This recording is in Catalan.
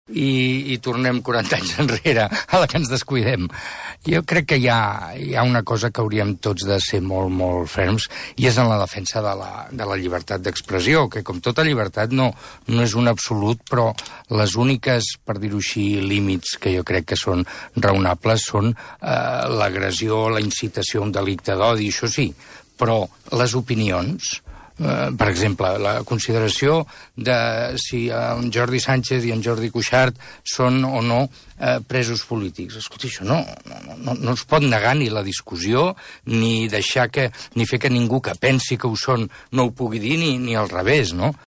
i tornem 40 anys enrere a la que ens descuidem. Jo crec que hi ha una cosa que hauríem tots de ser molt, molt ferms, i és en la defensa de la llibertat d'expressió, que com tota llibertat no és un absolut, però les úniques, per dir-ho així, límits que jo crec que són raonables són l'agressió, la incitació a un delicte d'odi, això sí, però les opinions... per exemple, la consideració de si en Jordi Sánchez i en Jordi Cuixart són o no presos polítics. Escolta, això no es pot negar ni la discussió, ni fer que ningú que pensi que ho són no ho pugui dir, ni al revés, no?